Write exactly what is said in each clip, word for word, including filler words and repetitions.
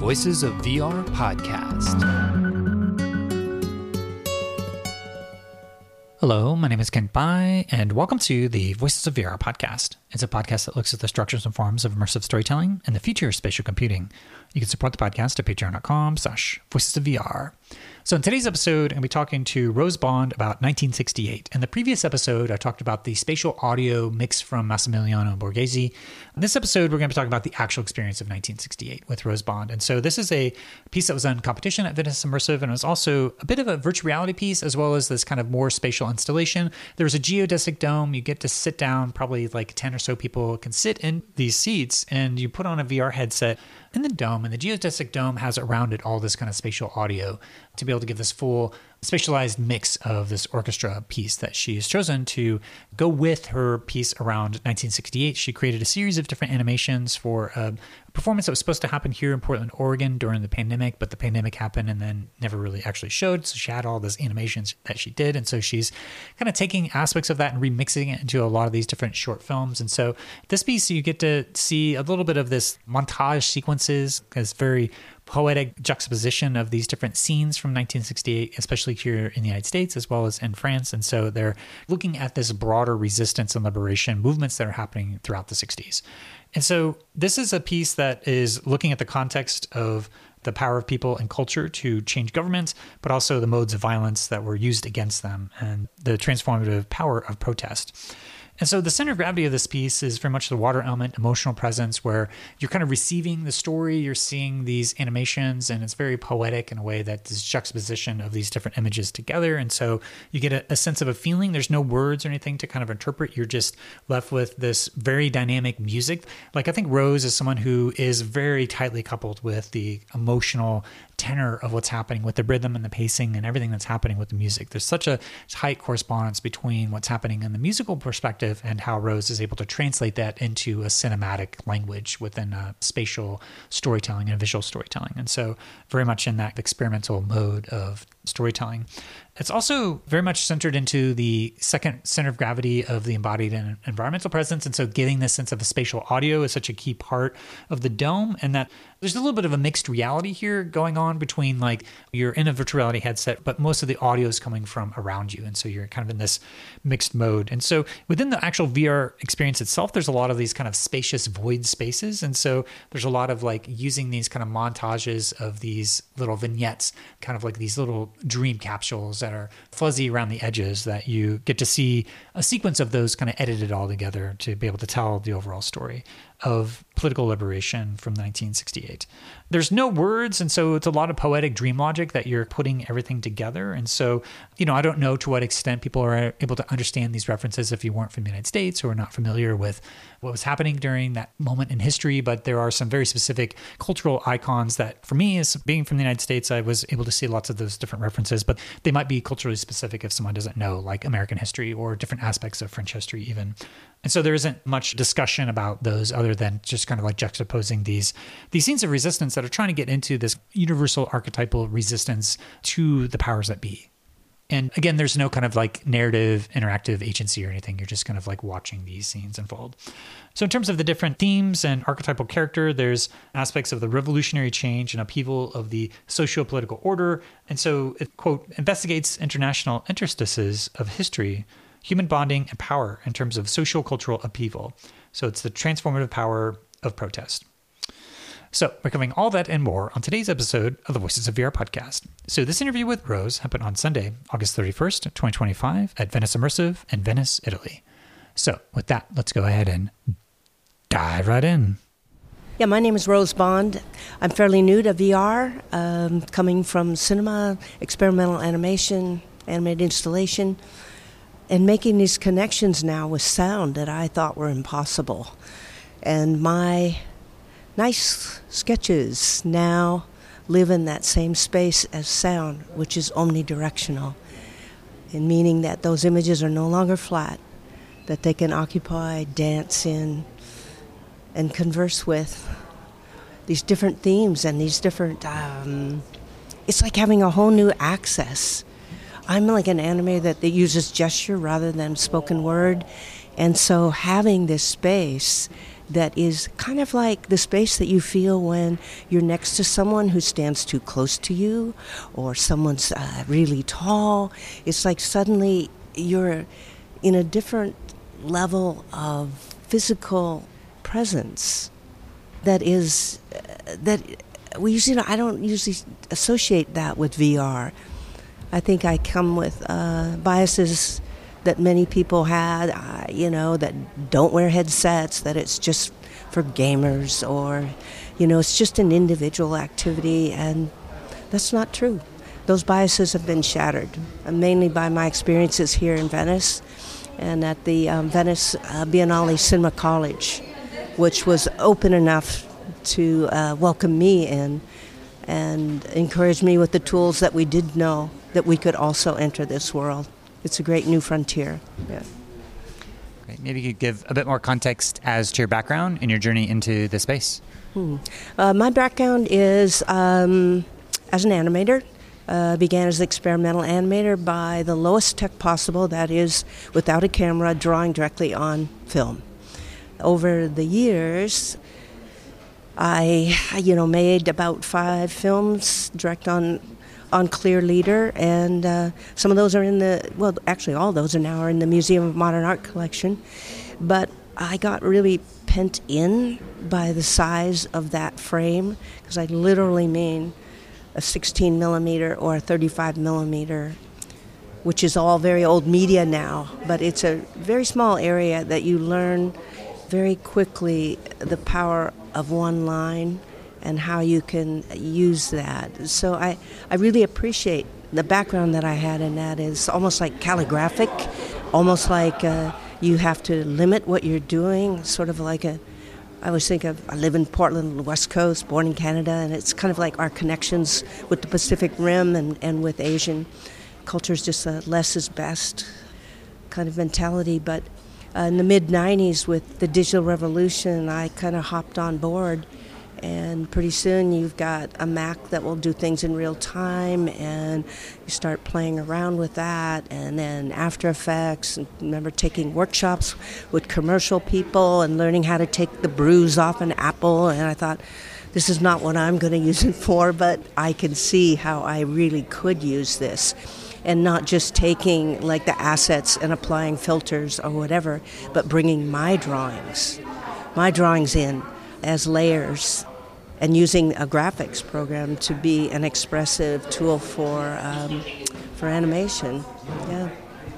Voices of V R podcast. Hello, my name is Ken Pai, and welcome to the Voices of V R podcast. It's a podcast that looks at the structures and forms of immersive storytelling and the future of spatial computing. You can support the podcast at patreon.com slash voices of VR. So in today's episode, I'm going to be talking to Rose Bond about nineteen sixty-eight. In the previous episode, I talked about the spatial audio mix from Massimiliano Borghese. In this episode, we're going to be talking about the actual experience of nineteen sixty-eight with Rose Bond. And so this is a piece that was on competition at Venice Immersive, and it was also a bit of a virtual reality piece, as well as this kind of more spatial installation. There's a geodesic dome. You get to sit down, probably like ten or so people can sit in these seats, and you put on a V R headset in the dome, and the geodesic dome has around it all this kind of spatial audio to be able to give this full spatialized mix of this orchestra piece that she has chosen to go with her piece around nineteen sixty-eight. She created a series of different animations for a performance that was supposed to happen here in Portland, Oregon during the pandemic, but the pandemic happened and then never really actually showed. So she had all those animations that she did. And so she's kind of taking aspects of that and remixing it into a lot of these different short films. And so this piece, you get to see a little bit of this montage sequences, because very poetic juxtaposition of these different scenes from nineteen sixty-eight, especially here in the United States as well as in France. And so they're looking at this broader resistance and liberation movements that are happening throughout the sixties. And so this is a piece that is looking at the context of the power of people and culture to change governments, but also the modes of violence that were used against them and the transformative power of protest. And so the center of gravity of this piece is very much the water element, emotional presence, where you're kind of receiving the story, you're seeing these animations, and it's very poetic in a way that this juxtaposition of these different images together. And so you get a, a sense of a feeling. There's no words or anything to kind of interpret. You're just left with this very dynamic music. Like, I think Rose is someone who is very tightly coupled with the emotional tenor of what's happening with the rhythm and the pacing and everything that's happening with the music. There's such a tight correspondence between what's happening in the musical perspective and how Rose is able to translate that into a cinematic language within a spatial storytelling and visual storytelling. And so very much in that experimental mode of storytelling. It's also very much centered into the second center of gravity of the embodied and environmental presence. And so getting this sense of a spatial audio is such a key part of the dome, and that there's a little bit of a mixed reality here going on between, like, you're in a virtual reality headset, but most of the audio is coming from around you. And so you're kind of in this mixed mode. And so within the actual V R experience itself, there's a lot of these kind of spacious void spaces. And so there's a lot of like using these kind of montages of these little vignettes, kind of like these little dream capsules that are fuzzy around the edges, that you get to see a sequence of those kind of edited all together to be able to tell the overall story of political liberation from nineteen sixty-eight. There's no words, and so it's a lot of poetic dream logic that you're putting everything together. And so, you know, I don't know to what extent people are able to understand these references if you weren't from the United States or not familiar with what was happening during that moment in history, but there are some very specific cultural icons that, for me, as being from the United States, I was able to see lots of those different references, but they might be culturally specific if someone doesn't know, like American history or different aspects of French history even. And so there isn't much discussion about those other than just kind of like juxtaposing these these scenes of resistance that are trying to get into this universal archetypal resistance to the powers that be. And again, there's no kind of like narrative, interactive agency or anything. You're just kind of like watching these scenes unfold. So in terms of the different themes and archetypal character, there's aspects of the revolutionary change and upheaval of the socio-political order. And so it, quote, investigates international interstices of history, human bonding, and power in terms of social cultural upheaval. So it's the transformative power of protest. So we're covering all that and more on today's episode of the Voices of V R podcast. So this interview with Rose happened on Sunday, August thirty-first, twenty twenty-five at Venice Immersive in Venice, Italy. So with that, let's go ahead and dive right in. Yeah, my name is Rose Bond. I'm fairly new to V R, um, coming from cinema, experimental animation, animated installation, and making these connections now with sound that I thought were impossible. And my nice sketches now live in that same space as sound, which is omnidirectional, in meaning that those images are no longer flat, that they can occupy, dance in, and converse with these different themes and these different, um, it's like having a whole new access. I'm like an animator that, that uses gesture rather than spoken word, and so having this space that is kind of like the space that you feel when you're next to someone who stands too close to you, or someone's uh, really tall. It's like suddenly you're in a different level of physical presence that is, uh, that we usually, I don't usually associate that with V R. I think I come with uh, biases that many people had, uh, you know, that don't wear headsets, that it's just for gamers, or, you know, it's just an individual activity, and that's not true. Those biases have been shattered, uh, mainly by my experiences here in Venice and at the um, Venice uh, Biennale Cinema College, which was open enough to uh, welcome me in and encourage me with the tools that we did know that we could also enter this world. It's a great new frontier. Yeah. Great. Maybe you could give a bit more context as to your background and your journey into the space. Hmm. Uh, my background is um, as an animator. Uh, began as an experimental animator by the lowest tech possible, that is, without a camera, drawing directly on film. Over the years, I, you know, made about five films, direct on on Clear Leader, and uh, some of those are in the, well, actually all those are now are in the Museum of Modern Art collection. But I got really pent in by the size of that frame, because I literally mean a sixteen millimeter or a thirty-five millimeter, which is all very old media now, but it's a very small area that you learn very quickly the power of one line and how you can use that. So I, I really appreciate the background that I had in that. Is almost like calligraphic, almost like uh, you have to limit what you're doing, sort of like a, I always think of, I live in Portland, the West Coast, born in Canada, and it's kind of like our connections with the Pacific Rim and, and with Asian cultures, just a less is best kind of mentality. But uh, in the mid nineties with the digital revolution, I kind of hopped on board. And pretty soon you've got a Mac that will do things in real time, and you start playing around with that. And then After Effects, and I remember taking workshops with commercial people and learning how to take the bruise off an apple. And I thought, this is not what I'm going to use it for, but I can see how I really could use this. And not just taking like the assets and applying filters or whatever, but bringing my drawings, my drawings in as layers, and using a graphics program to be an expressive tool for um, for animation. Yeah.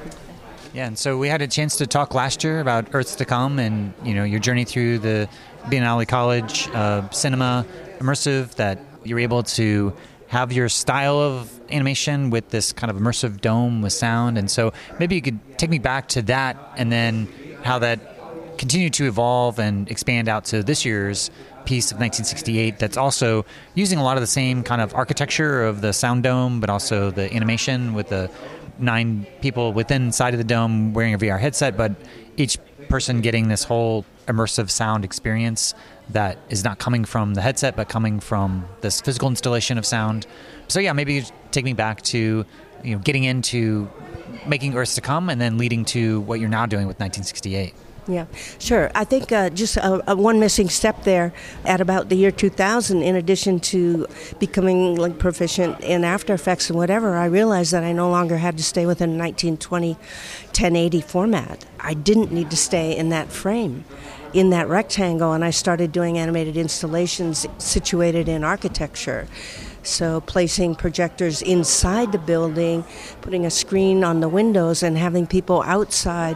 Yeah, and so we had a chance to talk last year about Earths to Come, and you know your journey through the Biennale College uh, cinema immersive. That you're able to have your style of animation with this kind of immersive dome with sound, and so maybe you could take me back to that, and then how that continue to evolve and expand out to this year's piece of nineteen sixty-eight that's also using a lot of the same kind of architecture of the sound dome, but also the animation with the nine people within inside of the dome wearing a V R headset, but each person getting this whole immersive sound experience that is not coming from the headset, but coming from this physical installation of sound. So yeah, maybe you take me back to, you know, getting into making Earths to Come and then leading to what you're now doing with nineteen sixty-eight. Yeah, sure. I think uh, just a, a one missing step there at about the year two thousand, in addition to becoming like proficient in After Effects and whatever, I realized that I no longer had to stay within a nineteen twenty ten eighty format. I didn't need to stay in that frame, in that rectangle, and I started doing animated installations situated in architecture. So placing projectors inside the building, putting a screen on the windows, and having people outside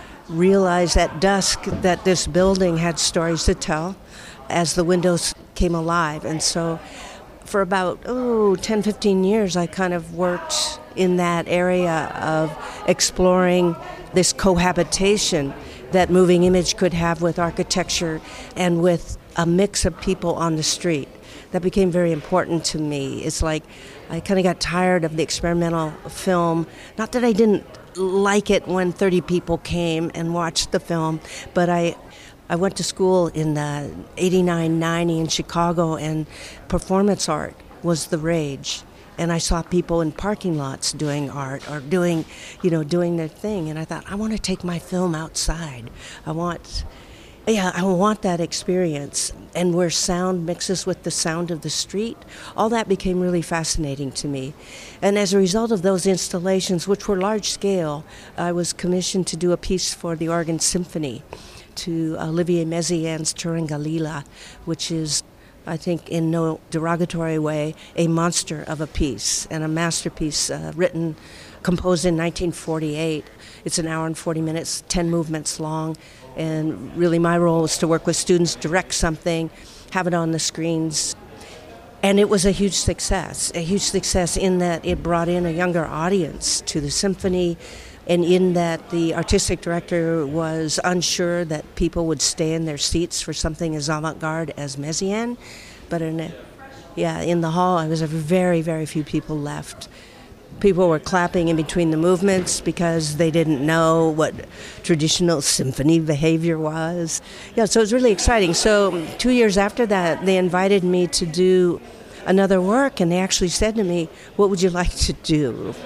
realize at dusk that this building had stories to tell as the windows came alive. And so for about, oh, ten, fifteen years, I kind of worked in that area of exploring this cohabitation that moving image could have with architecture and with a mix of people on the street. That became very important to me. It's like I kind of got tired of the experimental film. Not that I didn't like it when thirty people came and watched the film, but I I went to school in uh, eighty-nine, ninety in Chicago, and performance art was the rage. And I saw people in parking lots doing art or doing, you know, doing their thing. And I thought, I want to take my film outside. I want, Yeah, I want that experience. And where sound mixes with the sound of the street, all that became really fascinating to me. And as a result of those installations, which were large scale, I was commissioned to do a piece for the Oregon Symphony to Olivier Messiaen's Turangalila, which is, I think, in no derogatory way, a monster of a piece and a masterpiece uh, written, composed in nineteen forty-eight. It's an hour and forty minutes, ten movements long. And really my role was to work with students, direct something, have it on the screens. And it was a huge success, a huge success in that it brought in a younger audience to the symphony, and in that the artistic director was unsure that people would stay in their seats for something as avant-garde as Messiaen. But in, a, yeah, in the hall, I was a very, very few people left. People were clapping in between the movements because they didn't know what traditional symphony behavior was. Yeah, so it was really exciting. So two years after that, they invited me to do another work, and they actually said to me, "What would you like to do?"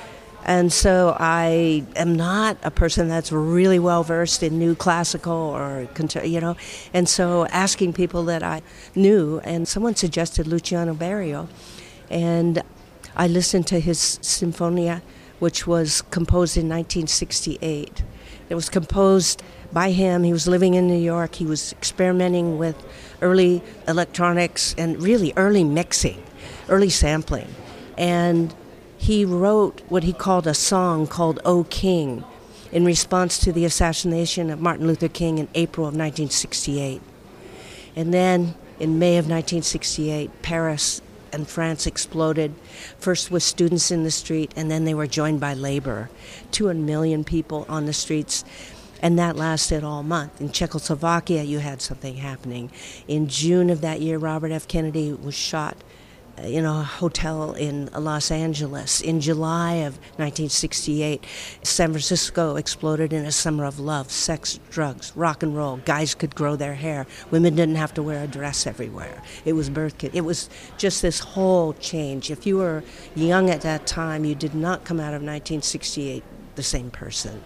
And so I am not a person that's really well versed in new classical or, you know, and so asking people that I knew, and someone suggested Luciano Berio, and I listened to his Sinfonia, which was composed in nineteen sixty-eight. It was composed by him. He was living in New York. He was experimenting with early electronics and really early mixing, early sampling. And he wrote what he called a song called "O King" in response to the assassination of Martin Luther King in April of nineteen sixty-eight. And then in May of nineteen sixty-eight, Paris and France exploded, first with students in the street, and then they were joined by labor. Two million people on the streets, and that lasted all month. In Czechoslovakia, you had something happening. In June of that year, Robert F. Kennedy was shot in a hotel in Los Angeles. In July of nineteen sixty-eight, San Francisco exploded in a summer of love, sex, drugs, rock and roll. Guys could grow their hair. Women didn't have to wear a dress everywhere. It was birth kit. It was just this whole change. If you were young at that time, you did not come out of nineteen sixty-eight the same person.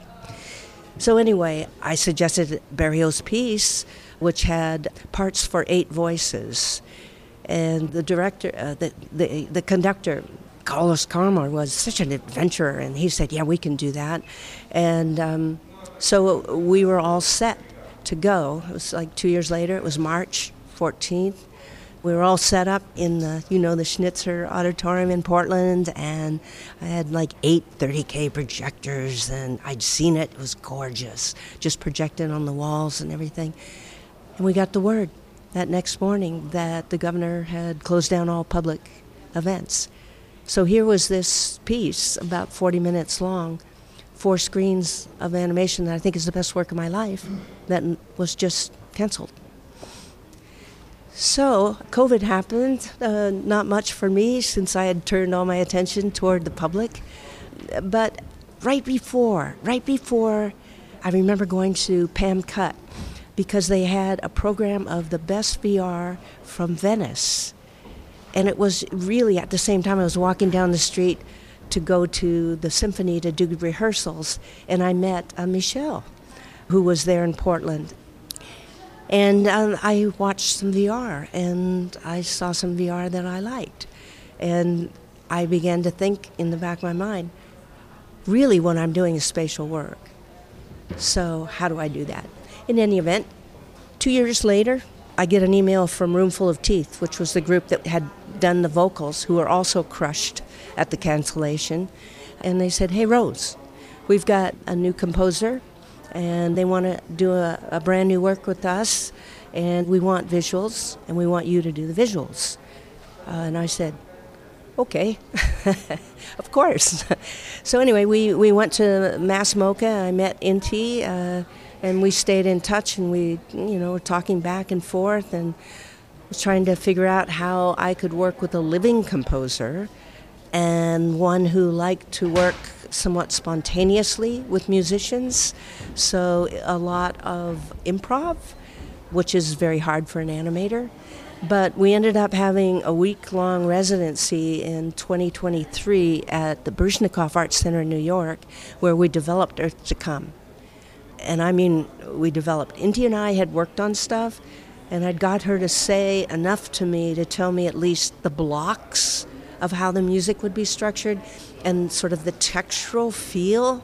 So anyway, I suggested Berio's piece, which had parts for eight voices. And the director, uh, the, the the conductor, Carlos Carmor, was such an adventurer, and he said, "Yeah, we can do that." And um, so we were all set to go. It was like two years later. It was March fourteenth. We were all set up in the, you know, the Schnitzer Auditorium in Portland, and I had like eight thirty K projectors, and I'd seen it. It was gorgeous, just projected on the walls and everything. And we got the word that next morning that the governor had closed down all public events. So here was this piece, about forty minutes long, four screens of animation that I think is the best work of my life, that was just canceled. So COVID happened, uh, not much for me since I had turned all my attention toward the public. But right before, right before, I remember going to Pam Cut, because they had a program of the best V R from Venice. And it was really at the same time I was walking down the street to go to the symphony to do rehearsals, and I met uh, Michelle, who was there in Portland. And um, I watched some V R, and I saw some V R that I liked. And I began to think in the back of my mind, really what I'm doing is spatial work. So how do I do that? In any event, two years later, I get an email from Roomful of Teeth, which was the group that had done the vocals, who were also crushed at the cancellation. And they said, "Hey, Rose, we've got a new composer, and they want to do a, a brand new work with us, and we want visuals, and we want you to do the visuals." Uh, and I said, "Okay, of course." So anyway, we, we went to Mass MoCA. I met Inti, uh, and we stayed in touch, and we, you know, were talking back and forth, and was trying to figure out how I could work with a living composer and one who liked to work somewhat spontaneously with musicians. So a lot of improv, which is very hard for an animator. But we ended up having a week-long residency in twenty twenty-three at the Baryshnikov Art Center in New York, where we developed Earth to Come. And I mean, we developed, Inti and I had worked on stuff, and I'd got her to say enough to me to tell me at least the blocks of how the music would be structured and sort of the textural feel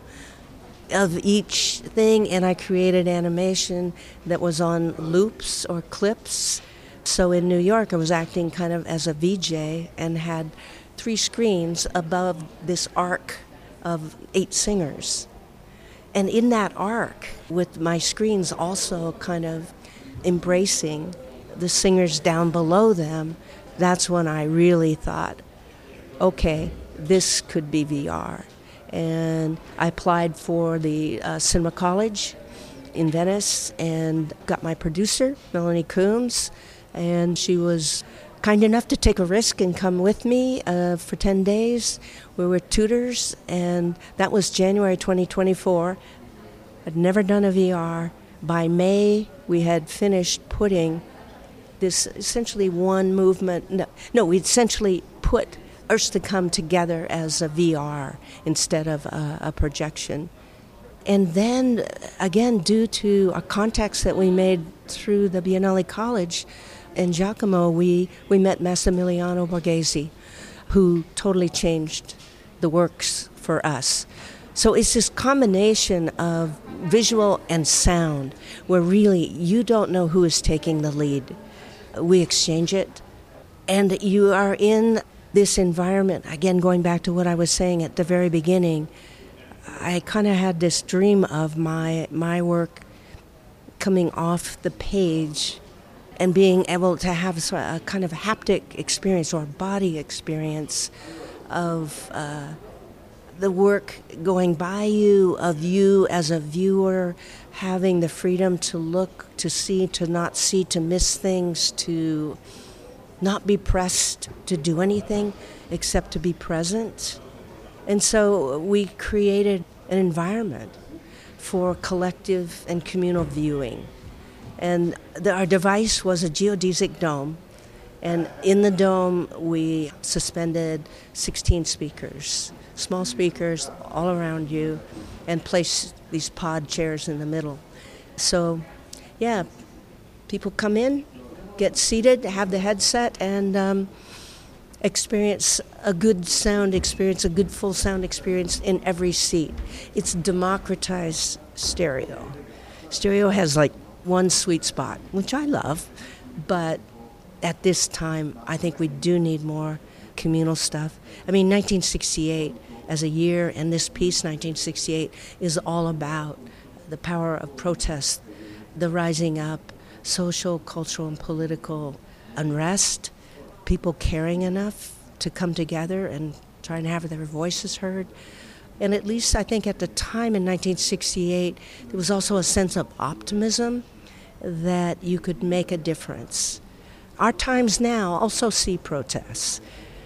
of each thing. And I created animation that was on loops or clips. So in New York, I was acting kind of as a V J and had three screens above this arc of eight singers. And in that arc, with my screens also kind of embracing the singers down below them, that's when I really thought, okay, this could be V R. And I applied for the uh, Cinema College in Venice and got my producer, Melanie Coombs, and she was kind enough to take a risk and come with me uh, for ten days. We were tutors, and that was January twenty twenty-four. I'd never done a V R. By May, we had finished putting this essentially one movement. No, no we essentially put Earths to Come together as a V R instead of a, a projection. And then, again, due to a contacts that we made through the Biennale College in Giacomo, we, we met Massimiliano Borghese, who totally changed the works for us. So it's this combination of visual and sound where really you don't know who is taking the lead. We exchange it, and you are in this environment. Again, going back to what I was saying at the very beginning, I kind of had this dream of my my work coming off the page and being able to have a kind of haptic experience or body experience of uh, the work going by you, of you as a viewer having the freedom to look, to see, to not see, to miss things, to not be pressed to do anything except to be present. And so we created an environment for collective and communal viewing. And the, our device was a geodesic dome, and in the dome we suspended sixteen speakers, small speakers all around you, and placed these pod chairs in the middle. So, yeah, people come in, get seated, have the headset, and um, experience a good sound experience, a good full sound experience in every seat. It's democratized stereo. Stereo has like one sweet spot, which I love, but at this time, I think we do need more communal stuff. I mean, nineteen sixty-eight as a year, and this piece, nineteen sixty-eight, is all about the power of protest, the rising up, social, cultural, and political unrest, people caring enough to come together and try and have their voices heard. And at least I think at the time in nineteen sixty-eight, there was also a sense of optimism that you could make a difference. Our times now also see protests.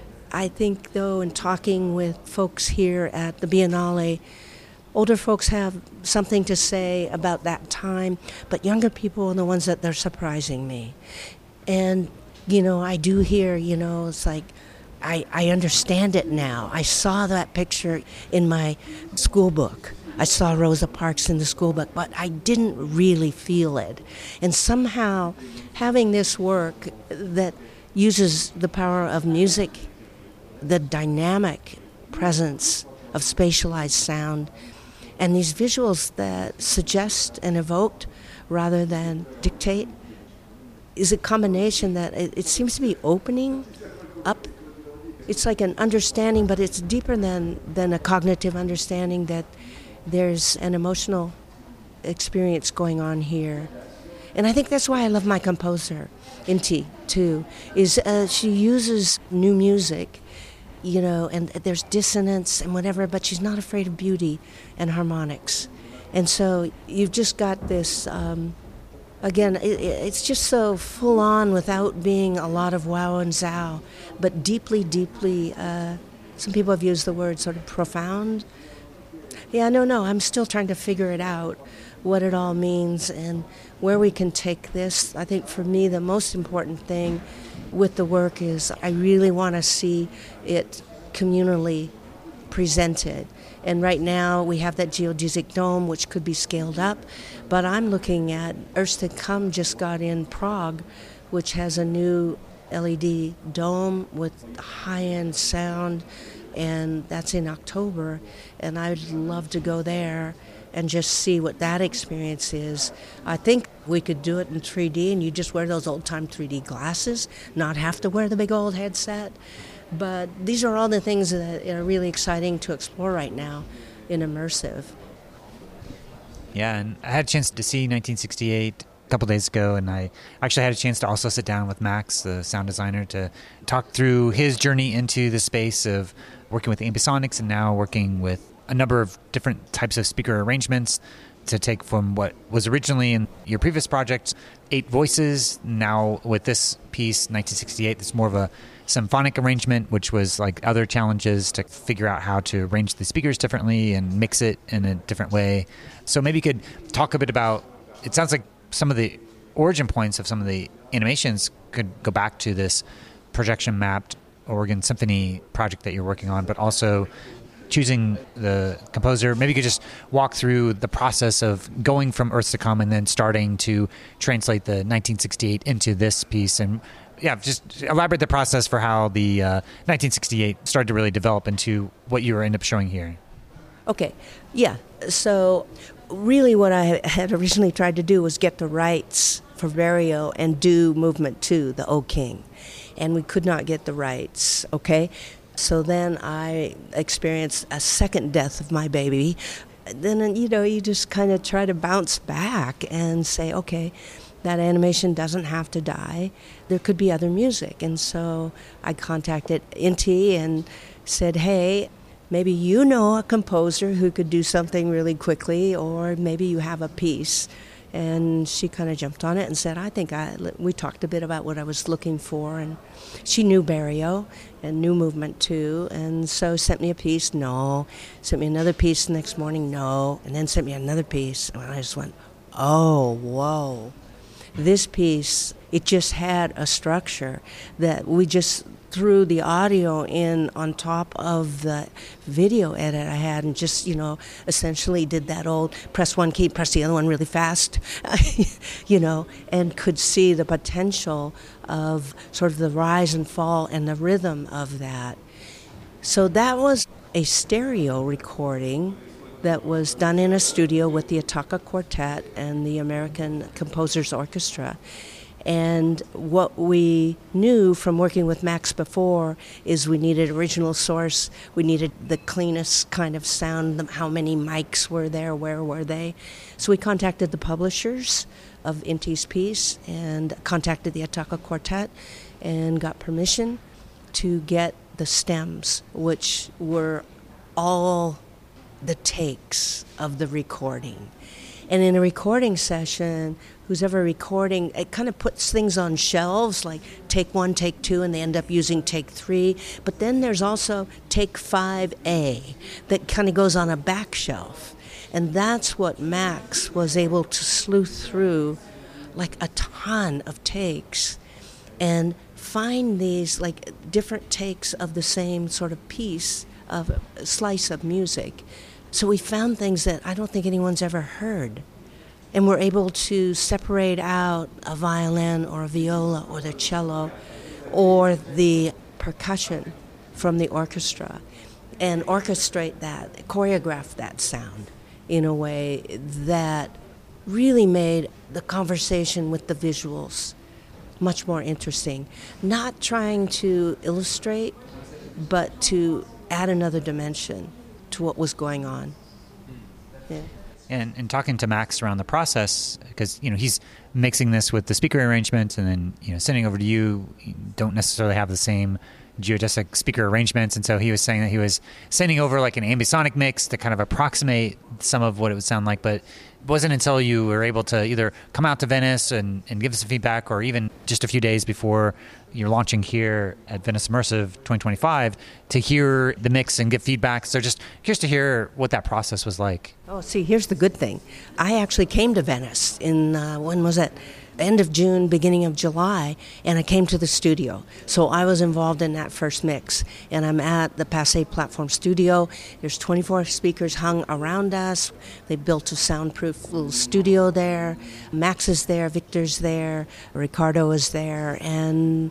I think, though, in talking with folks here at the Biennale, older folks have something to say about that time, but younger people are the ones that they're surprising me. And, you know, I do hear, you know, it's like, I, I understand it now. I saw that picture in my school book. I saw Rosa Parks in the school book, but I didn't really feel it. And somehow having this work that uses the power of music, the dynamic presence of spatialized sound, and these visuals that suggest and evoke rather than dictate, is a combination that it, it seems to be opening up. It's like an understanding, but it's deeper than, than a cognitive understanding, that there's an emotional experience going on here. And I think that's why I love my composer, Inti, too, is uh, she uses new music, you know, and there's dissonance and whatever, but she's not afraid of beauty and harmonics. And so you've just got this, um, again, it, it's just so full on without being a lot of wow and zow, but deeply, deeply, uh, some people have used the word sort of profound. Yeah, no, no, I'm still trying to figure it out, what it all means and where we can take this. I think for me the most important thing with the work is I really want to see it communally presented And right now we have that geodesic dome, which could be scaled up. But I'm looking at Earths to Come just got in Prague, which has a new L E D dome with high-end sound, and that's in October. And I'd love to go there and just see what that experience is. I think we could do it in three D, and you just wear those old-time three D glasses, not have to wear the big old headset. But these are all the things that are really exciting to explore right now in immersive. Yeah, and I had a chance to see nineteen sixty-eight a couple days ago, and I actually had a chance to also sit down with Max, the sound designer, to talk through his journey into the space of working with ambisonics and now working with a number of different types of speaker arrangements to take from what was originally in your previous project, eight voices. Now with this piece, nineteen sixty-eight, it's more of a symphonic arrangement, which was like other challenges to figure out how to arrange the speakers differently and mix it in a different way. So maybe you could talk a bit about, it sounds like some of the origin points of some of the animations could go back to this projection mapped Oregon Symphony project that you're working on, but also choosing the composer. Maybe you could just walk through the process of going from Earths to Come and then starting to translate the nineteen sixty-eight into this piece, and yeah, just elaborate the process for how the uh, nineteen sixty-eight started to really develop into what you end up showing here. Okay, yeah. So really what I had originally tried to do was get the rights for Barrio and do Movement two, the O King. And we could not get the rights, okay? So then I experienced a second death of my baby. Then, you know, you just kind of try to bounce back and say, okay, that animation doesn't have to die. There could be other music. And so I contacted Inti and said, hey, maybe you know a composer who could do something really quickly, or maybe you have a piece. And she kind of jumped on it and said, I think I, we talked a bit about what I was looking for. And she knew Barrio and knew Movement two. And so sent me a piece, no. Sent me another piece the next morning, no. And then sent me another piece. And I just went, oh, whoa. This piece, it just had a structure that we just threw the audio in on top of the video edit I had, and just, you know, essentially did that old press one key, press the other one really fast, you know, and could see the potential of sort of the rise and fall and the rhythm of that. So that was a stereo recording that was done in a studio with the Ataka Quartet and the American Composers Orchestra. And what we knew from working with Max before is we needed original source, we needed the cleanest kind of sound, how many mics were there, where were they. So we contacted the publishers of Inti's piece and contacted the Ataka Quartet and got permission to get the stems, which were all the takes of the recording. And in a recording session, who's ever recording, it kind of puts things on shelves, like take one, take two, and they end up using take three. But then there's also take five A that kind of goes on a back shelf. And that's what Max was able to sleuth through, like a ton of takes, and find these like different takes of the same sort of piece, of a slice of music. So we found things that I don't think anyone's ever heard. And we're able to separate out a violin or a viola or the cello or the percussion from the orchestra and orchestrate that, choreograph that sound in a way that really made the conversation with the visuals much more interesting. Not trying to illustrate, but to add another dimension to what was going on. Yeah. And, and talking to Max around the process, because, you know, he's mixing this with the speaker arrangement and then, you know, sending over to you, you don't necessarily have the same geodesic speaker arrangements. And so he was saying that he was sending over like an ambisonic mix to kind of approximate some of what it would sound like. But it wasn't until you were able to either come out to Venice and, and give us some feedback, or even just a few days before you're launching here at Venice Immersive twenty twenty-five, to hear the mix and give feedback. So just curious to hear what that process was like. Oh, see, here's the good thing. I actually came to Venice in, uh, when was it? end of June, beginning of July, and I came to the studio. So I was involved in that first mix, and I'm at the Passe Platform Studio. There's twenty-four speakers hung around us. They built a soundproof little studio there. Max is there, Victor's there, Ricardo is there, and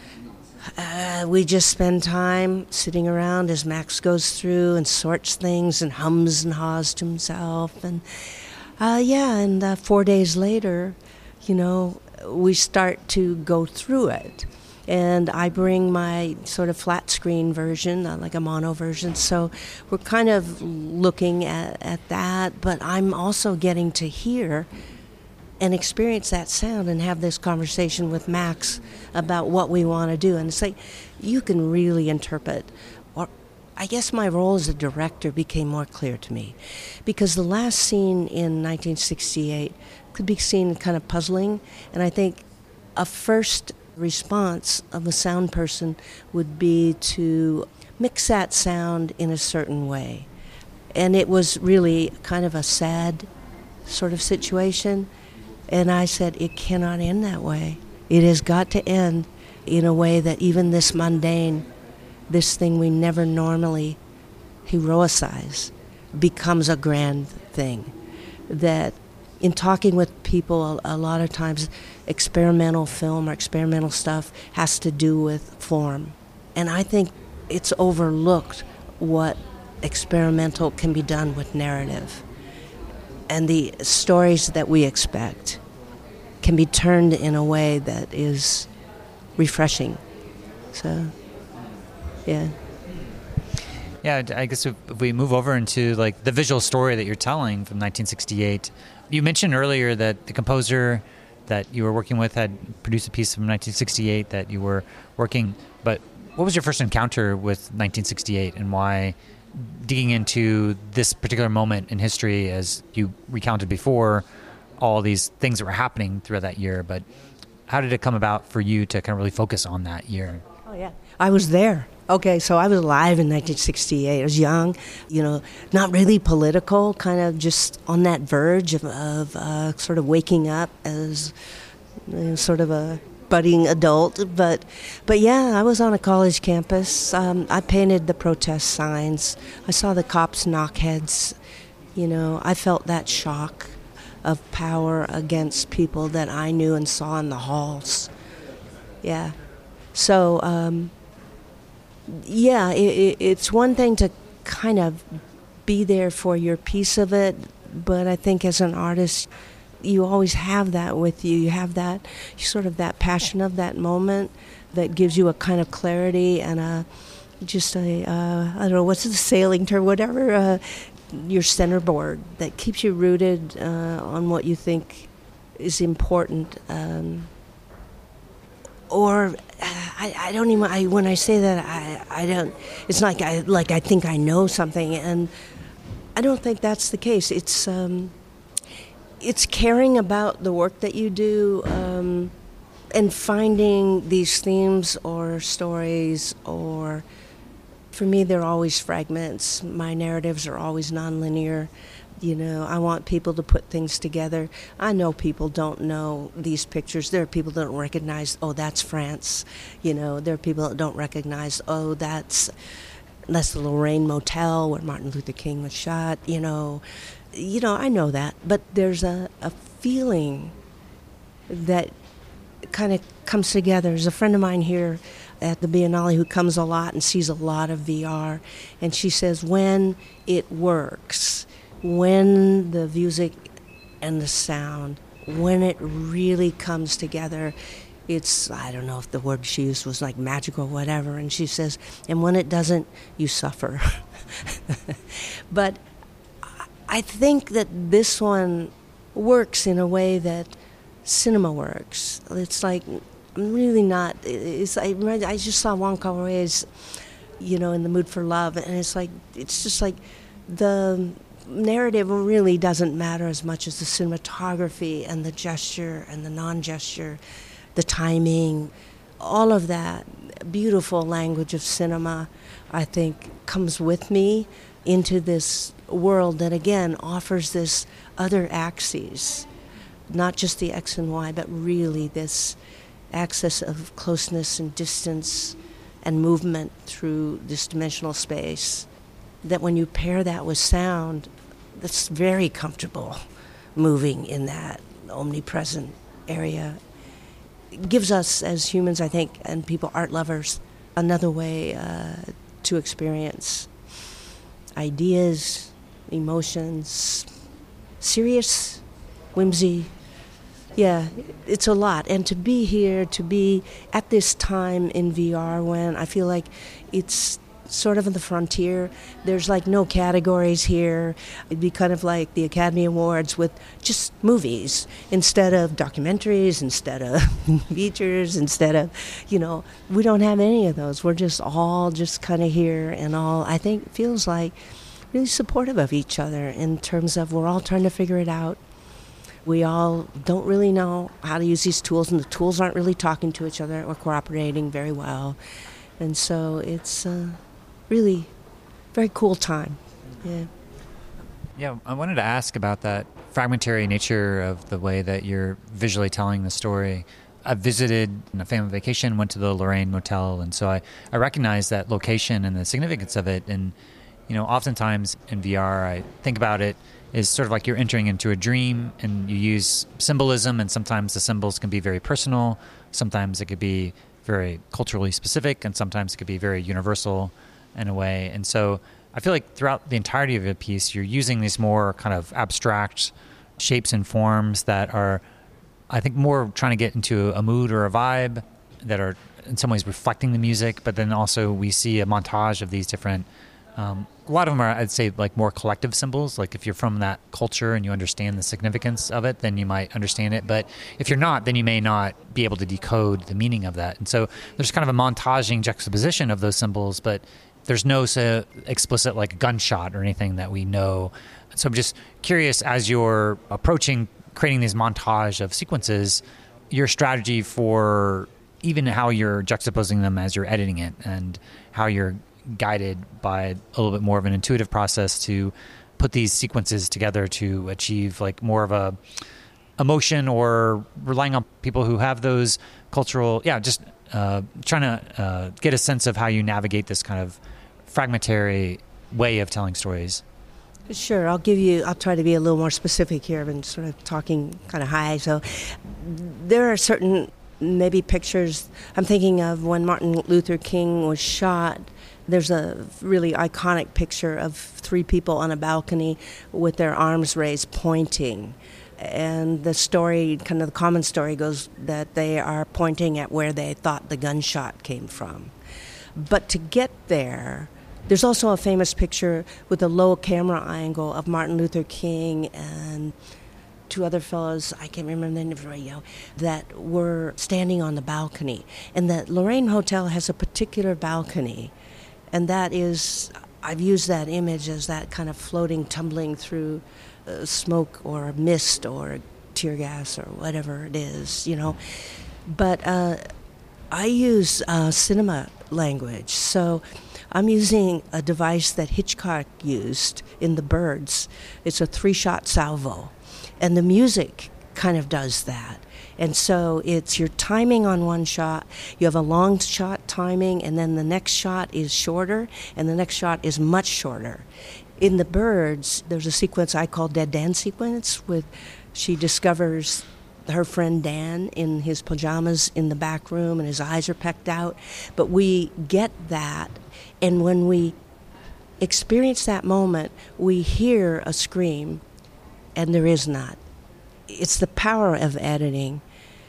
uh, we just spend time sitting around as Max goes through and sorts things and hums and haws to himself. And uh, yeah, and uh, four days later, you know, we start to go through it. And I bring my sort of flat screen version, uh, like a mono version. So we're kind of looking at, at that, but I'm also getting to hear and experience that sound and have this conversation with Max about what we want to do. And it's like, you can really interpret. Or I guess my role as a director became more clear to me, because the last scene in nineteen sixty-eight could be seen kind of puzzling, and I think a first response of a sound person would be to mix that sound in a certain way. And it was really kind of a sad sort of situation, and I said, it cannot end that way. It has got to end in a way that even this mundane, this thing we never normally heroicize, becomes a grand thing. That in talking with people, a, a lot of times experimental film or experimental stuff has to do with form. And I think it's overlooked what experimental can be done with narrative. And the stories that we expect can be turned in a way that is refreshing. So, yeah. Yeah, I guess if we move over into like the visual story that you're telling from nineteen sixty-eight, you mentioned earlier that the composer that you were working with had produced a piece from nineteen sixty-eight that you were working, but what was your first encounter with nineteen sixty-eight, and why digging into this particular moment in history, as you recounted before, all these things that were happening throughout that year, but how did it come about for you to kind of really focus on that year? Oh, yeah. I was there. Okay, so I was alive in nineteen sixty-eight. I was young, you know, not really political, kind of just on that verge of, of uh, sort of waking up as you know, sort of a budding adult. But, but yeah, I was on a college campus. Um, I painted the protest signs. I saw the cops knock heads. You know, I felt that shock of power against people that I knew and saw in the halls. Yeah. So, um, yeah, it, it's one thing to kind of be there for your piece of it, but I think as an artist, you always have that with you. You have that, sort of that passion of that moment that gives you a kind of clarity and a, just a, uh, I don't know, what's the sailing term, whatever, uh, your centerboard that keeps you rooted uh, on what you think is important. Um, or I, I don't even, I, when I say that, I, I don't, it's like I, like I think I know something, and I don't think that's the case. It's, um, it's caring about the work that you do, um, and finding these themes or stories, or for me, they're always fragments. My narratives are always nonlinear. You know, I want people to put things together. I know people don't know these pictures. There are people that don't recognize, oh, that's France. You know, there are people that don't recognize, oh, that's that's the Lorraine Motel where Martin Luther King was shot. You know, you know, I know that. But there's a, a feeling that kind of comes together. There's a friend of mine here at the Biennale who comes a lot and sees a lot of V R, and she says when it works, when the music and the sound, when it really comes together, it's, I don't know if the word she used was like magical or whatever, and she says, and when it doesn't, you suffer. But I think that this one works in a way that cinema works. It's like, I'm really not, it's, I, I just saw Wong Kar-wai's, you know, In the Mood for Love, and it's like, it's just like the narrative really doesn't matter as much as the cinematography and the gesture and the non-gesture, the timing, all of that beautiful language of cinema, I think, comes with me into this world that, again, offers this other axis not just the X and Y, but really this access of closeness and distance and movement through this dimensional space, that when you pair that with sound, that's very comfortable moving in that omnipresent area. It gives us as humans, I think, and people, art lovers, another way uh, to experience ideas, emotions, serious, whimsy. Yeah, it's a lot. And to be here, to be at this time in V R when I feel like it's sort of on the frontier. There's like no categories here. It'd be kind of like the Academy Awards with just movies instead of documentaries, instead of features, instead of, you know, we don't have any of those. We're just all just kind of here and all, I think, feels like really supportive of each other in terms of we're all trying to figure it out. We all don't really know how to use these tools, and the tools aren't really talking to each other or cooperating very well. And so it's uh, really very cool time. Yeah. Yeah, I wanted to ask about that fragmentary nature of the way that you're visually telling the story. I visited on a family vacation, went to the Lorraine Motel, and so I, I recognized that location and the significance of it. And, you know, oftentimes in V R, I think about it is sort of like you're entering into a dream, and you use symbolism, and sometimes the symbols can be very personal, sometimes it could be very culturally specific, and sometimes it could be very universal in a way. And so I feel like throughout the entirety of a piece, you're using these more kind of abstract shapes and forms that are, I think, more trying to get into a mood or a vibe that are in some ways reflecting the music, but then also we see a montage of these different Um, a lot of them are, I'd say, like more collective symbols. Like if you're from that culture and you understand the significance of it, then you might understand it. But if you're not, then you may not be able to decode the meaning of that. And so there's kind of a montaging juxtaposition of those symbols, but there's no so explicit like gunshot or anything that we know. So I'm just curious, as you're approaching creating these montage of sequences, your strategy for even how you're juxtaposing them as you're editing it, and how you're guided by a little bit more of an intuitive process to put these sequences together to achieve like more of a emotion, or relying on people who have those cultural, yeah, just uh, trying to uh, get a sense of how you navigate this kind of fragmentary way of telling stories. Sure, I'll give you, I'll try to be a little more specific here. I've been sort of talking kind of high. So there are certain maybe pictures. I'm thinking of when Martin Luther King was shot. There's a really iconic picture of three people on a balcony with their arms raised pointing. And the story, kind of the common story goes that they are pointing at where they thought the gunshot came from. But to get there, there's also a famous picture with a low camera angle of Martin Luther King and two other fellows, I can't remember their names right now, that were standing on the balcony. And the Lorraine Hotel has a particular balcony. And that is, I've used that image as that kind of floating, tumbling through uh, smoke or mist or tear gas or whatever it is, you know. But uh, I use uh, cinema language. So I'm using a device that Hitchcock used in The Birds. It's a three-shot salvo. And the music kind of does that. And so it's your timing on one shot, you have a long shot timing, and then the next shot is shorter, and the next shot is much shorter. In The Birds, there's a sequence I call Dead Dan sequence, with she discovers her friend Dan in his pajamas in the back room, and his eyes are pecked out. But we get that, and when we experience that moment, we hear a scream, and there is not. It's the power of editing.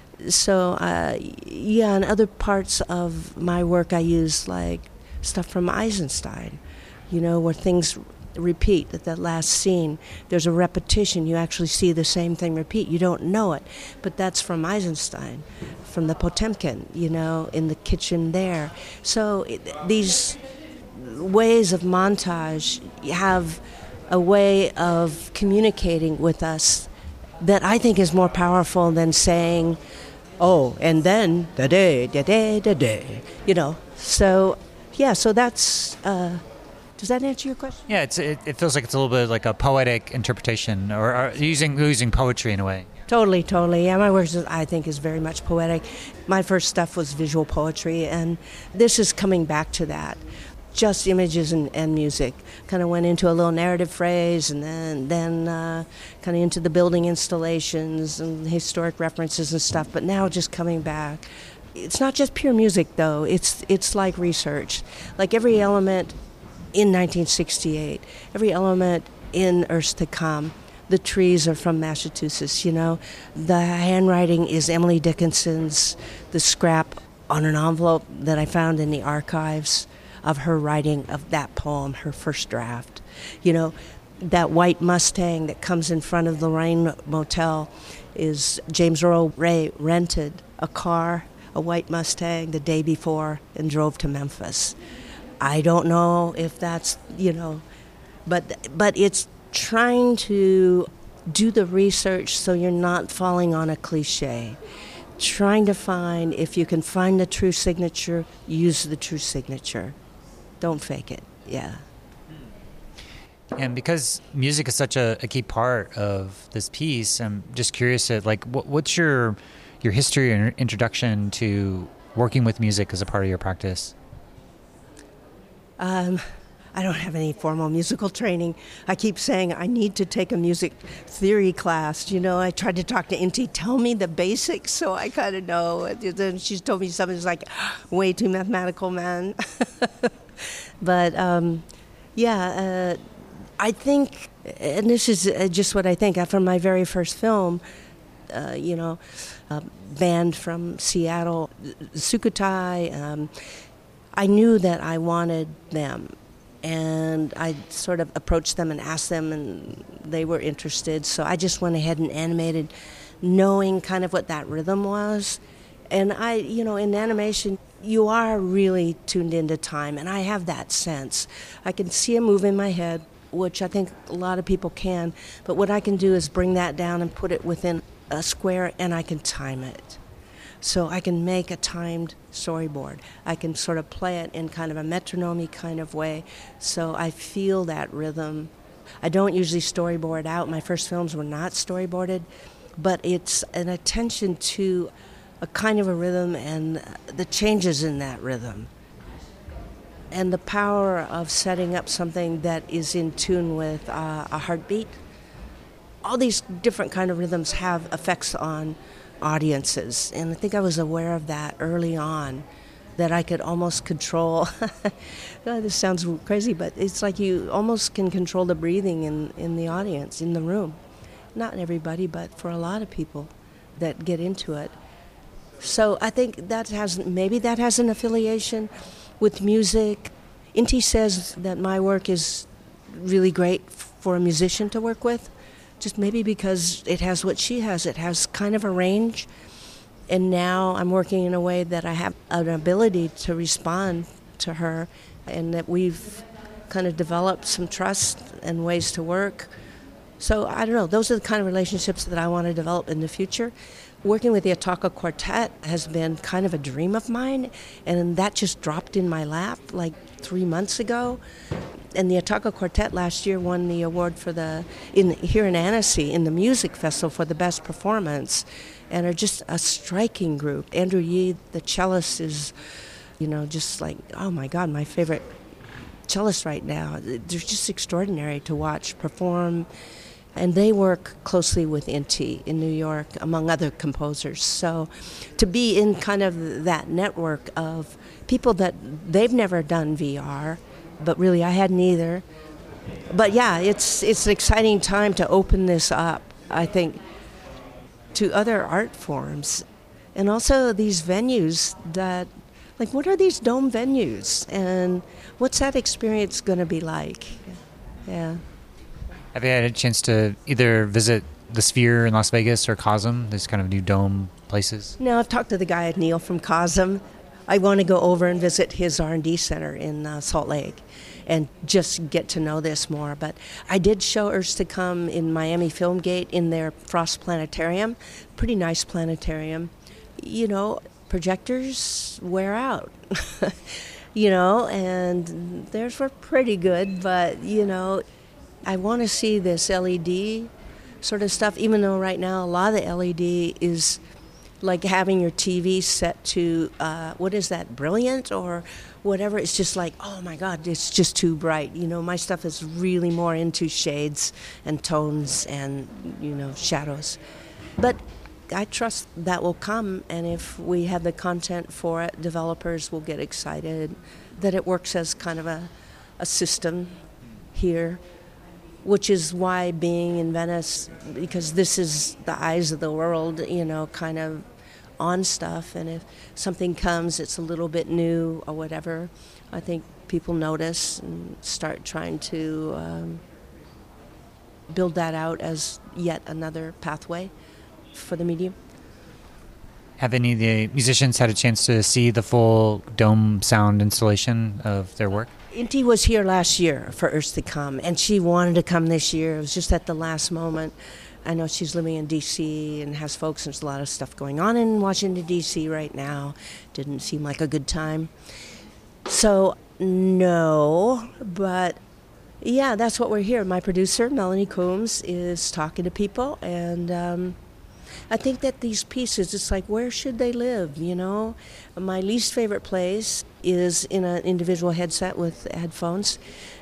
So, uh, yeah, in other parts of my work, I use, like, stuff from Eisenstein, you know, where things repeat. At that last scene, there's a repetition. You actually see the same thing repeat. You don't know it, but that's from Eisenstein, from the Potemkin, you know, in the kitchen there. So it, these ways of montage have a way of communicating with us that I think is more powerful than saying, oh, and then da da da da da da, you know. So, yeah. So that's. Uh, does that answer your question? Yeah, it's, it, it feels like it's a little bit like a poetic interpretation, or, or using using poetry in a way. Totally, totally. Yeah, my work, is, I think, is very much poetic. My first stuff was visual poetry, and this is coming back to that. Just images and, and music. Kind of went into a little narrative phrase, and then then uh, kind of into the building installations and historic references and stuff. But now just coming back. It's not just pure music, though. It's it's like research. Like every element in nineteen sixty-eight, every element in Earth's to Come. The trees are from Massachusetts, you know. The handwriting is Emily Dickinson's, the scrap on an envelope that I found in the archives of her writing of that poem, her first draft. You know, that white Mustang that comes in front of the Lorraine Motel is James Earl Ray rented a car, a white Mustang, the day before and drove to Memphis. I don't know if that's, you know, but but it's trying to do the research so you're not falling on a cliche. Trying to find, if you can find the true signature, use the true signature. Don't fake it, yeah. And because music is such a, a key part of this piece, I'm just curious, to, like, what, what's your your history and introduction to working with music as a part of your practice? Um, I don't have any formal musical training. I keep saying I need to take a music theory class. You know, I tried to talk to Inti, tell me the basics so I kind of know. And then she's told me something that's like, way too mathematical, man. But, um, yeah, uh, I think, and this is just what I think, after my very first film, uh, you know, a band from Seattle, Sukhothai, um, I knew that I wanted them. And I sort of approached them and asked them, and they were interested. So I just went ahead and animated, knowing kind of what that rhythm was. And I, you know, in animation, you are really tuned into time, and I have that sense. I can see a move in my head, which I think a lot of people can, but what I can do is bring that down and put it within a square, and I can time it. So I can make a timed storyboard. I can sort of play it in kind of a metronome kind of way, so I feel that rhythm. I don't usually storyboard out. My first films were not storyboarded, but it's an attention to a kind of a rhythm and the changes in that rhythm. And the power of setting up something that is in tune with uh, a heartbeat. All these different kind of rhythms have effects on audiences, and I think I was aware of that early on, that I could almost control. Oh, this sounds crazy, but it's like you almost can control the breathing in, in the audience, in the room. Not everybody, but for a lot of people that get into it. So I think that has, maybe that has an affiliation with music. Inti says that my work is really great for a musician to work with. Just maybe because it has what she has. It has kind of a range. And now I'm working in a way that I have an ability to respond to her, and that we've kind of developed some trust and ways to work. So I don't know. Those are the kind of relationships that I want to develop in the future. Working with the Ataka Quartet has been kind of a dream of mine, and that just dropped in my lap like three months ago. And the Ataka Quartet last year won the award for the in here in Annecy in the music festival for the best performance, and are just a striking group. Andrew Yee, the cellist, is, you know, just like, oh my God, my favorite cellist right now. They're just extraordinary to watch perform, and they work closely with Inti in New York, among other composers. So to be in kind of that network of people that they've never done V R, but really I hadn't either. But yeah, it's it's an exciting time to open this up, I think, to other art forms. And also these venues that, like, what are these dome venues? And what's that experience going to be like? Yeah. Have you had a chance to either visit the Sphere in Las Vegas or Cosm, these kind of new dome places? No, I've talked to the guy, Neil, from Cosm. I want to go over and visit his R and D center in uh, Salt Lake and just get to know this more. But I did show Earth's to Come in Miami Film Gate in their Frost Planetarium. Pretty nice planetarium. You know, projectors wear out, you know, and theirs were pretty good. But, you know, I want to see this L E D sort of stuff, even though right now a lot of the L E D is like having your T V set to, uh, what is that, brilliant or whatever. It's just like, oh my God, it's just too bright. You know, my stuff is really more into shades and tones and, you know, shadows. But I trust that will come, and if we have the content for it, developers will get excited that it works as kind of a, a system here, which is why being in Venice, because this is the eyes of the world, you know, kind of on stuff, and if something comes, it's a little bit new or whatever, I think people notice and start trying to um, build that out as yet another pathway for the medium. Have any of the musicians had a chance to see the full dome sound installation of their work? Inti was here last year for Earth to Come, and she wanted to come this year. It was just at the last moment. I know she's living in D C and has folks. There's a lot of stuff going on in Washington, D C right now. Didn't seem like a good time. So, no, but yeah, that's what we're here. My producer, Melanie Coombs, is talking to people, and um, I think that these pieces, it's like, where should they live, you know? My least favorite place is in an individual headset with headphones,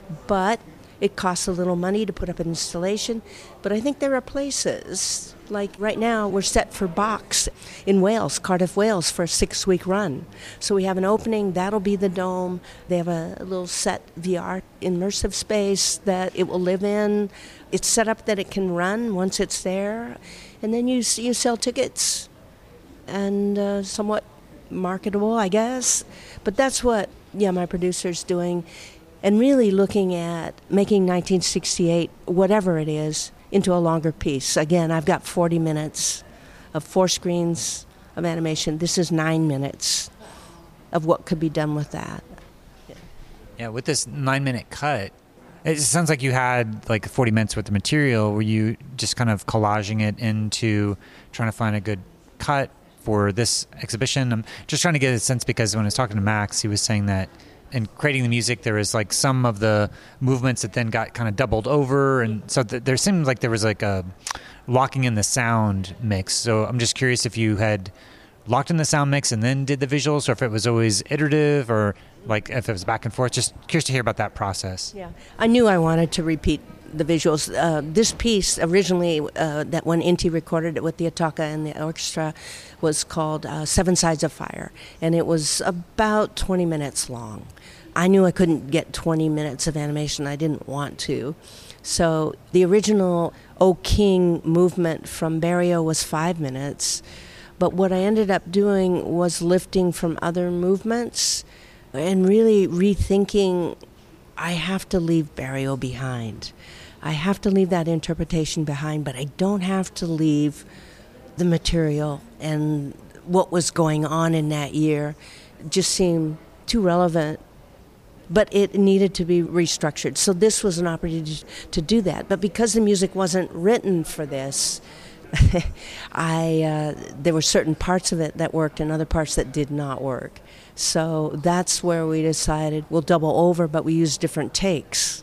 but it costs a little money to put up an installation. But I think there are places, like right now we're set for Box in Wales, Cardiff, Wales, for a six-week run. So we have an opening, that'll be the dome. They have a, a little set V R immersive space that it will live in. It's set up that it can run once it's there. And then you you sell tickets, and uh, somewhat marketable, I guess. But that's what, yeah, my producer's doing, and really looking at making nineteen sixty-eight, whatever it is, into a longer piece. Again, I've got forty minutes of four screens of animation. This is nine minutes of what could be done with that. Yeah, yeah, with this nine-minute cut, it sounds like you had like forty minutes worth of material. Were you just kind of collaging it into trying to find a good cut for this exhibition? I'm just trying to get a sense, because when I was talking to Max, he was saying that in creating the music, there was like some of the movements that then got kind of doubled over. And so th- there seemed like there was like a locking in the sound mix. So I'm just curious if you had locked in the sound mix and then did the visuals, or if it was always iterative, or like if it was back and forth. Just curious to hear about that process. Yeah, I knew I wanted to repeat the visuals. Uh, this piece originally, uh, that when Inti recorded it with the Ataka and the orchestra, was called uh, Seven Sides of Fire, and it was about twenty minutes long. I knew I couldn't get twenty minutes of animation. I didn't want to. So the original O King movement from Barrio was five minutes. But what I ended up doing was lifting from other movements and really rethinking, I have to leave Barrio behind. I have to leave that interpretation behind, but I don't have to leave the material and what was going on in that year. It just seemed too relevant, but it needed to be restructured. So this was an opportunity to do that. But because the music wasn't written for this, I uh, there were certain parts of it that worked and other parts that did not work. So that's where we decided we'll double over, but we use different takes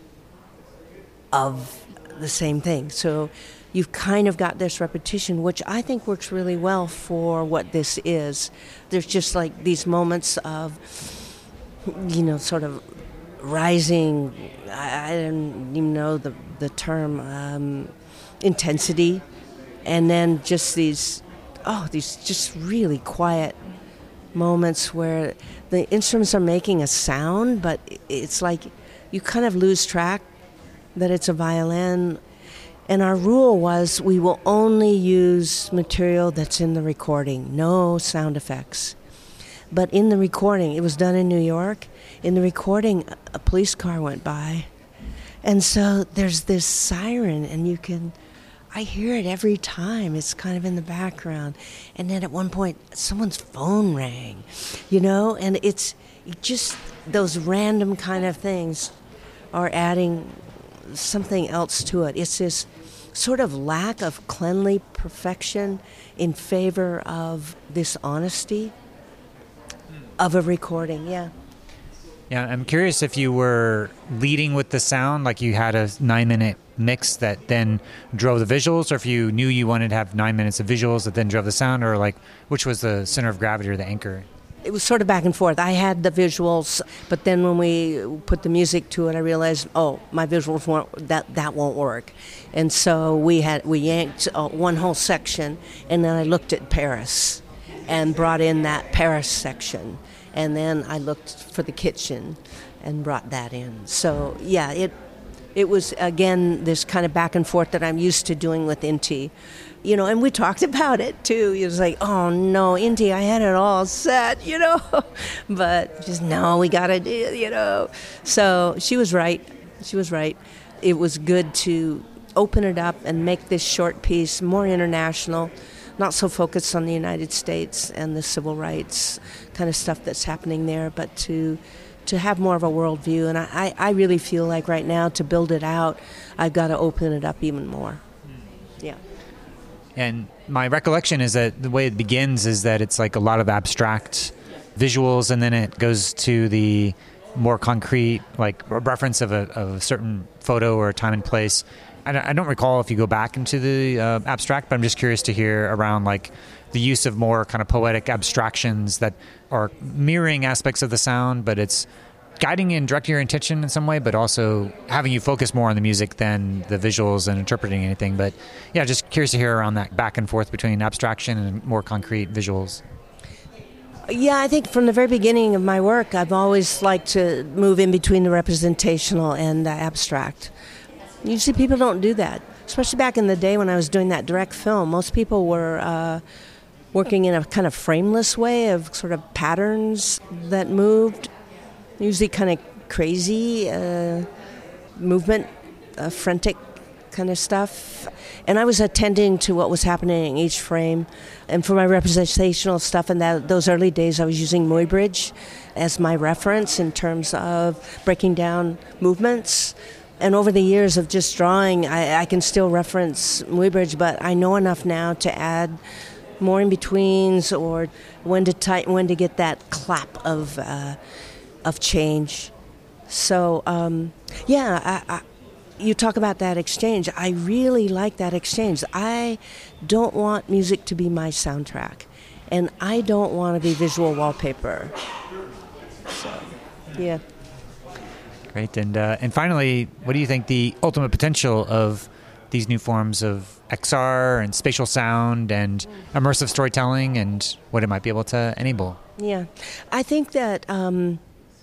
of the same thing. So you've kind of got this repetition, which I think works really well for what this is. There's just like these moments of, you know, sort of rising, I, I don't even know the, the term, um, intensity. And then just these, oh, these just really quiet moments where the instruments are making a sound, but it's like you kind of lose track that it's a violin. And our rule was we will only use material that's in the recording, no sound effects. But in the recording, it was done in New York, in the recording, a police car went by. And so there's this siren, and you can... I hear it every time. It's kind of in the background. And then at one point, someone's phone rang, you know? And it's just those random kind of things are adding something else to it. It's this sort of lack of cleanly perfection in favor of this honesty of a recording, yeah. Yeah, I'm curious if you were leading with the sound, like you had a nine-minute mix that then drove the visuals, or if you knew you wanted to have nine minutes of visuals that then drove the sound, or like which was the center of gravity or the anchor? It was sort of back and forth. I had the visuals, but then when we put the music to it, I realized, oh, my visuals won't, that that won't work, and so we had we yanked uh, one whole section, and then I looked at Paris, and brought in that Paris section, and then I looked for the kitchen, and brought that in. So yeah, it it was again this kind of back and forth that I'm used to doing with Inti. You know, and we talked about it too. It was like, oh no, Inti, I had it all set, you know, but just no, we gotta do, you know. So she was right. She was right. It was good to open it up and make this short piece more international, not so focused on the United States and the civil rights kind of stuff that's happening there, but to to have more of a worldview. And I, I really feel like right now to build it out, I've got to open it up even more. Yeah. And my recollection is that the way it begins is that it's like a lot of abstract visuals, and then it goes to the more concrete, like a reference of a, of a certain photo or a time and place. I don't, I don't recall if you go back into the uh, abstract, but I'm just curious to hear around like the use of more kind of poetic abstractions that are mirroring aspects of the sound, but it's guiding and directing your intention in some way, but also having you focus more on the music than the visuals and interpreting anything. But yeah, just curious to hear around that back and forth between abstraction and more concrete visuals. Yeah, I think from the very beginning of my work, I've always liked to move in between the representational and the abstract. Usually people don't do that, especially back in the day when I was doing that direct film. Most people were uh, working in a kind of frameless way of sort of patterns that moved. Usually kind of crazy uh, movement, uh, frantic kind of stuff. And I was attending to what was happening in each frame. And for my representational stuff in that, those early days, I was using Muybridge as my reference in terms of breaking down movements. And over the years of just drawing, I, I can still reference Muybridge, but I know enough now to add more in-betweens or when to tighten, when to get that clap of... Uh, of change. So, um, yeah, I, I, you talk about that exchange. I really like that exchange. I don't want music to be my soundtrack, and I don't want to be visual wallpaper. So, yeah. Great. And, uh, and finally, what do you think the ultimate potential of these new forms of X R and spatial sound and immersive storytelling and what it might be able to enable? Yeah. I think that... Um,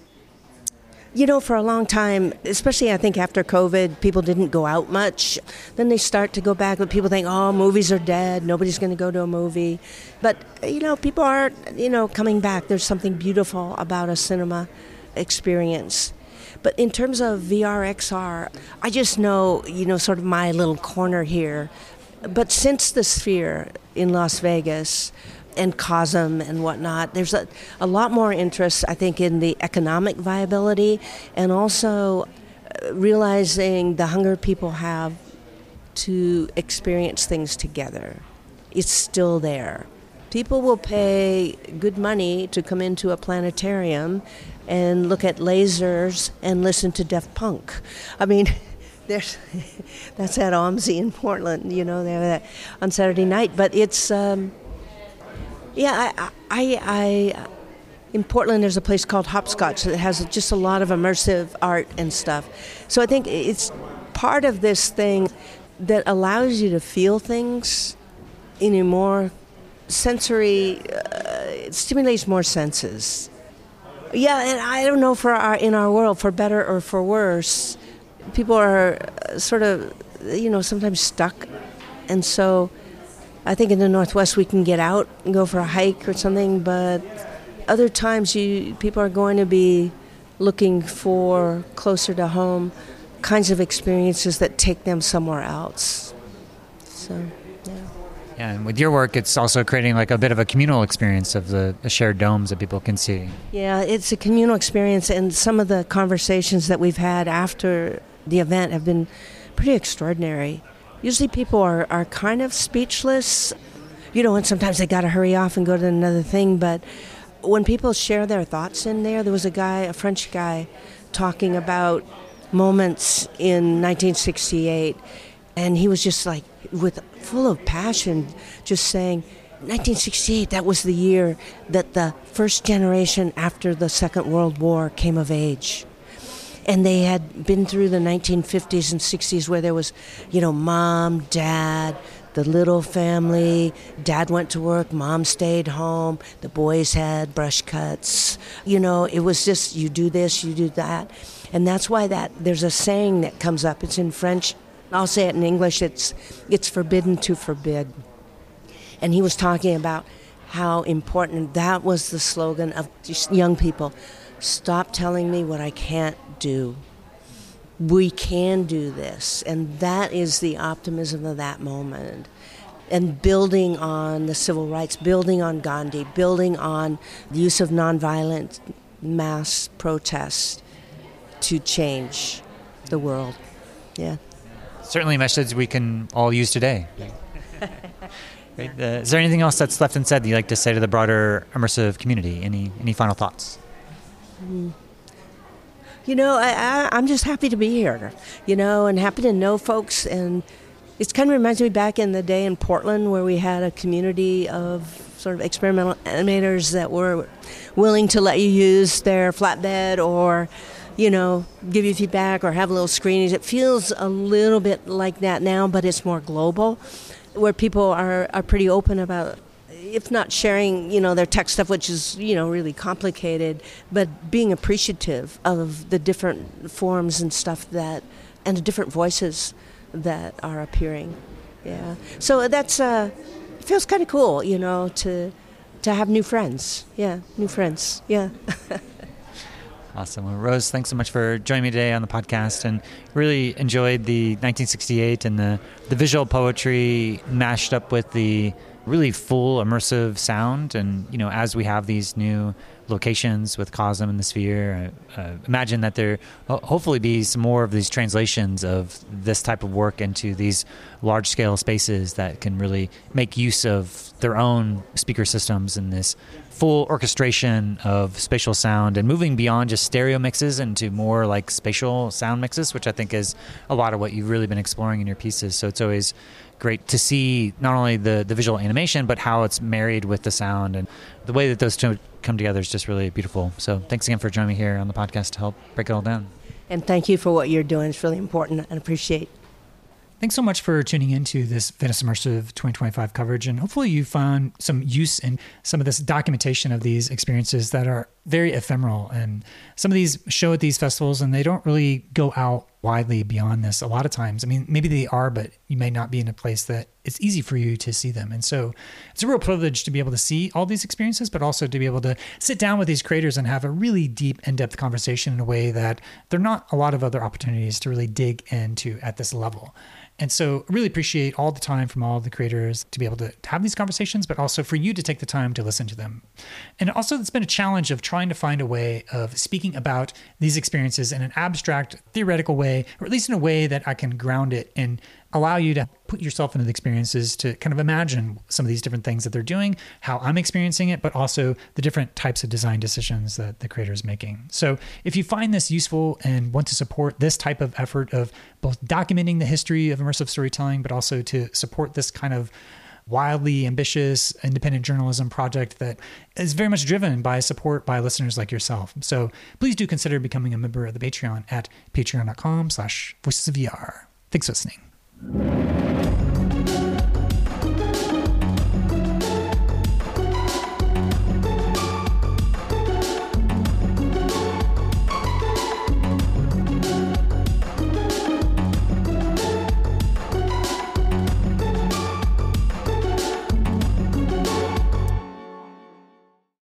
You know, for a long time, especially I think after COVID, people didn't go out much. Then they start to go back, but people think, oh, movies are dead. Nobody's going to go to a movie. But, you know, people are, you know, coming back. There's something beautiful about a cinema experience. But in terms of V R, X R, I just know, you know, sort of my little corner here. But since the Sphere in Las Vegas... and COSM and whatnot, there's a, a lot more interest, I think, in the economic viability and also realizing the hunger people have to experience things together. It's still there. People will pay good money to come into a planetarium and look at lasers and listen to Daft Punk. I mean... There's, that's at O M S I in Portland, you know, they have that on Saturday night. But it's... Um, Yeah, I, I, I, in Portland there's a place called Hopscotch that has just a lot of immersive art and stuff. So I think it's part of this thing that allows you to feel things in a more sensory, uh, it stimulates more senses. Yeah, and I don't know for our, in our world, for better or for worse, people are sort of, you know, sometimes stuck. And so I think in the Northwest we can get out and go for a hike or something, but other times you people are going to be looking for closer to home kinds of experiences that take them somewhere else. So, yeah. Yeah, and with your work, it's also creating like a bit of a communal experience of the, the shared domes that people can see. Yeah, it's a communal experience, and some of the conversations that we've had after the event have been pretty extraordinary. Usually people are, are kind of speechless, you know, and sometimes they got to hurry off and go to another thing. But when people share their thoughts in there, there was a guy, a French guy, talking about moments in nineteen sixty-eight, and he was just like, with full of passion, just saying, nineteen sixty-eight, that was the year that the first generation after the Second World War came of age. And they had been through the nineteen fifties and sixties where there was, you know, mom, dad, the little family. Dad went to work, mom stayed home, the boys had brush cuts. You know, it was just, you do this, you do that. And that's why that there's a saying that comes up. It's in French. I'll say it in English. It's it's forbidden to forbid. And he was talking about how important that was, the slogan of young people. Stop telling me what I can't do. We can do this. And that is the optimism of that moment. And building on the civil rights, building on Gandhi, building on the use of nonviolent mass protest to change the world. Yeah. Certainly a message we can all use today. Great. Uh, is there anything else that's left unsaid that you'd like to say to the broader immersive community? Any any final thoughts? Mm. You know, I, I, I'm just happy to be here, you know, and happy to know folks. And it kind of reminds me back in the day in Portland where we had a community of sort of experimental animators that were willing to let you use their flatbed or, you know, give you feedback or have little screenings. It feels a little bit like that now, but it's more global, where people are, are pretty open about, if not sharing, you know, their tech stuff, which is, you know, really complicated, but being appreciative of the different forms and stuff that, and the different voices that are appearing. Yeah. So that's, uh, it feels kind of cool, you know, to to have new friends. Yeah, new friends. Yeah. Awesome. Well, Rose, thanks so much for joining me today on the podcast, and really enjoyed the nineteen sixty-eight and the, the visual poetry mashed up with the really full immersive sound. And, you know, as we have these new locations with Cosm and the Sphere, I uh, imagine that there will hopefully be some more of these translations of this type of work into these large scale spaces that can really make use of their own speaker systems and this full orchestration of spatial sound, and moving beyond just stereo mixes into more like spatial sound mixes, which I think is a lot of what you've really been exploring in your pieces. So it's always great to see not only the, the visual animation, but how it's married with the sound, and the way that those two come together is just really beautiful. So thanks again for joining me here on the podcast to help break it all down. And thank you for what you're doing. It's really important and appreciate. Thanks so much for tuning in to this Venice Immersive twenty twenty-five coverage, and hopefully you found some use in some of this documentation of these experiences that are very ephemeral. And some of these show at these festivals, and they don't really go out widely beyond this a lot of times. I mean, maybe they are, but you may not be in a place that it's easy for you to see them. And so it's a real privilege to be able to see all these experiences, but also to be able to sit down with these creators and have a really deep, in-depth conversation in a way that there are not a lot of other opportunities to really dig into at this level. And so I really appreciate all the time from all the creators to be able to have these conversations, but also for you to take the time to listen to them. And also it's been a challenge of trying to find a way of speaking about these experiences in an abstract, theoretical way, or at least in a way that I can ground it and allow you to put yourself into the experiences, to kind of imagine some of these different things that they're doing, how I'm experiencing it, but also the different types of design decisions that the creator is making. So if you find this useful and want to support this type of effort of both documenting the history of immersive storytelling, but also to support this kind of wildly ambitious independent journalism project that is very much driven by support by listeners like yourself. So please do consider becoming a member of the Patreon at patreon.com slash voices of VR. Thanks for listening.